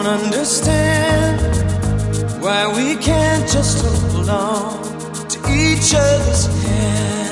understand why we can't just hold on to each other's hand.